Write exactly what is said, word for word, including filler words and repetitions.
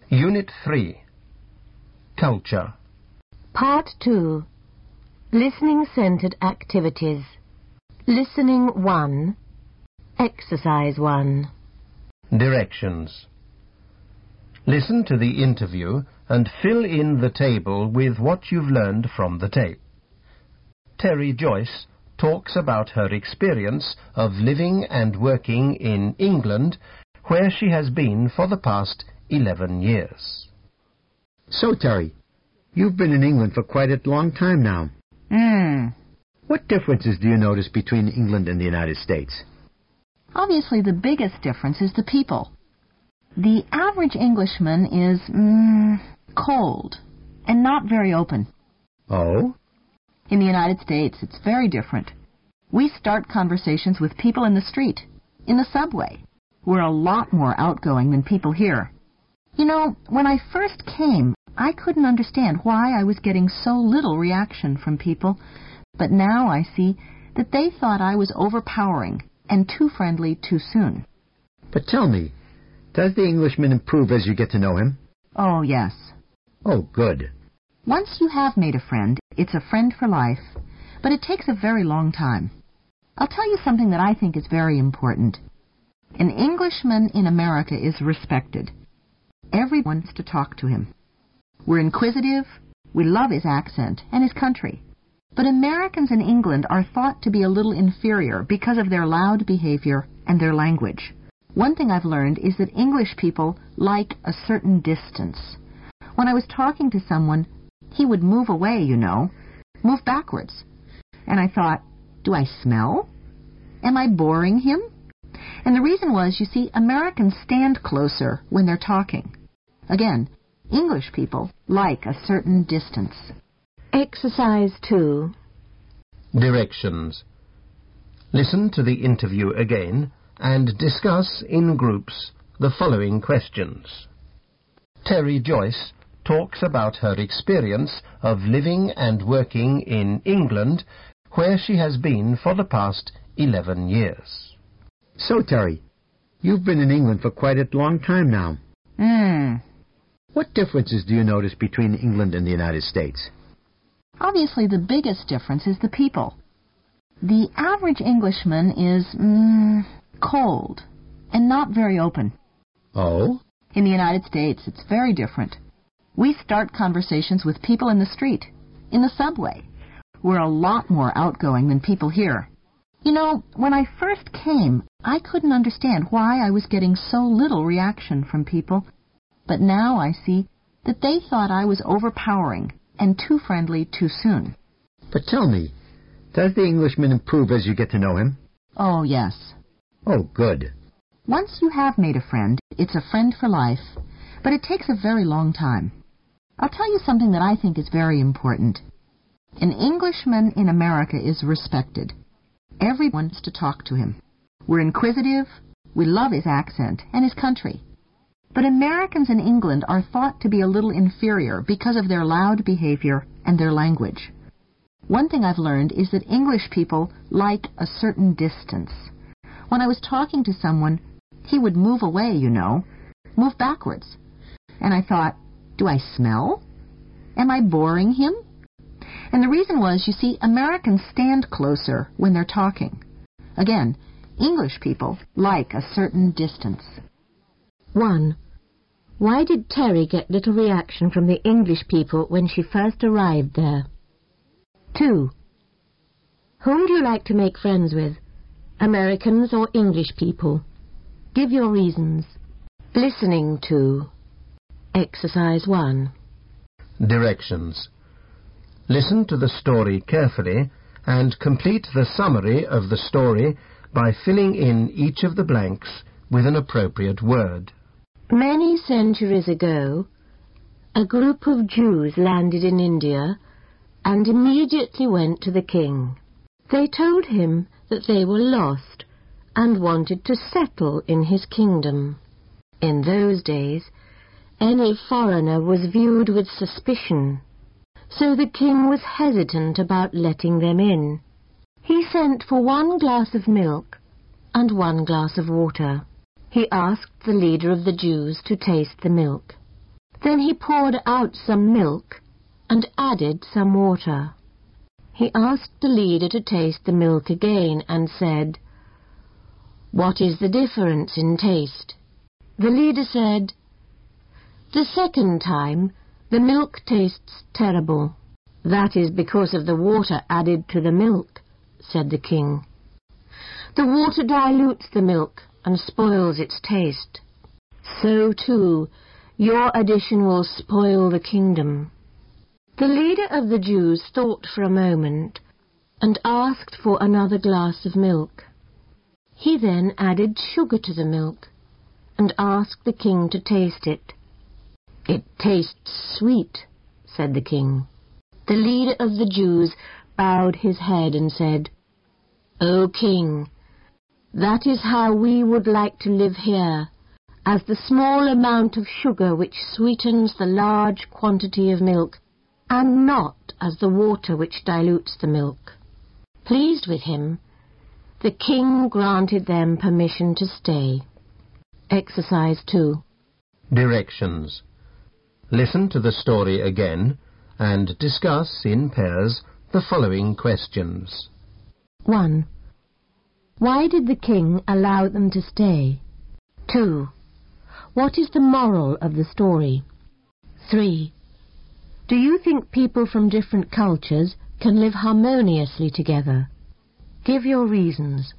Unit three. Culture. Part two. Listening-centered activities. Listening one. Exercise one. Directions. Listen to the interview and fill in the table with what you've learned from the tape. Terry Joyce talks about her experience of living and working in England, where she has been for the past eleven years. So, Terry, you've been in England for quite a long time now. Hmm. What differences do you notice between England and the United States? Obviously, the biggest difference is the people. The average Englishman is, mm, cold and not very open. Oh? In the United States, it's very different. We start conversations with people in the street, in the subway. We're a lot more outgoing than people here. You know, when I first came, I couldn't understand why I was getting so little reaction from people, but now I see that they thought I was overpowering and too friendly too soon. But tell me, does the Englishman improve as you get to know him? Oh, yes. Oh, good. Once you have made a friend, it's a friend for life, but it takes a very long time. I'll tell you something that I think is very important. An Englishman in America is respected. Everyone wants to talk to him. We're inquisitive, we love his accent and his country. But Americans in England are thought to be a little inferior because of their loud behavior and their language. One thing I've learned is that English people like a certain distance. When I was talking to someone, he would move away, you know, move backwards. And I thought, do I smell? Am I boring him? And the reason was, you see, Americans stand closer when they're talking. Again, English people like a certain distance. Exercise two. Directions. Listen to the interview again and discuss in groups the following questions. Terry Joyce talks about her experience of living and working in England, where she has been for the past eleven years. So, Terry, you've been in England for quite a long time now. Hmm. What differences do you notice between England and the United States? Obviously, the biggest difference is the people. The average Englishman is, mm, cold and not very open. Oh? In the United States, it's very different. We start conversations with people in the street, in the subway. We're a lot more outgoing than people here. You know, when I first came, I couldn't understand why I was getting so little reaction from people. But now I see that they thought I was overpowering and too friendly too soon. But tell me, does the Englishman improve as you get to know him? Oh, yes. Oh, good. Once you have made a friend, it's a friend for life, but it takes a very long time. I'll tell you something that I think is very important. An Englishman in America is respected. Everyone wants to talk to him. We're inquisitive, we love his accent and his country. But Americans in England are thought to be a little inferior because of their loud behavior and their language. One thing I've learned is that English people like a certain distance. When I was talking to someone, he would move away, you know, move backwards. And I thought, do I smell? Am I boring him? And the reason was, you see, Americans stand closer when they're talking. Again, English people like a certain distance. one. Why did Terry get little reaction from the English people when she first arrived there? two. Whom do you like to make friends with, Americans or English people? Give your reasons. Listening to. Exercise one. Directions. Listen to the story carefully and complete the summary of the story by filling in each of the blanks with an appropriate word. Many centuries ago, a group of Jews landed in India and immediately went to the king. They told him that they were lost and wanted to settle in his kingdom. In those days, any foreigner was viewed with suspicion, so the king was hesitant about letting them in. He sent for one glass of milk and one glass of water. He asked the leader of the Jews to taste the milk. Then he poured out some milk and added some water. He asked the leader to taste the milk again and said, "What is the difference in taste?" The leader said, "The second time the milk tastes terrible." "That is because of the water added to the milk," said the king. "The water dilutes the milk and spoils its taste. So too, your addition will spoil the kingdom." The leader of the Jews thought for a moment and asked for another glass of milk. He then added sugar to the milk and asked the king to taste it. "It tastes sweet," said the king. The leader of the Jews bowed his head and said, "O king, that is how we would like to live here, as the small amount of sugar which sweetens the large quantity of milk, and not as the water which dilutes the milk." Pleased with him, the king granted them permission to stay. Exercise two. Directions. Listen to the story again and discuss in pairs the following questions. one. Why did the king allow them to stay? two. What is the moral of the story? three. Do you think people from different cultures can live harmoniously together? Give your reasons.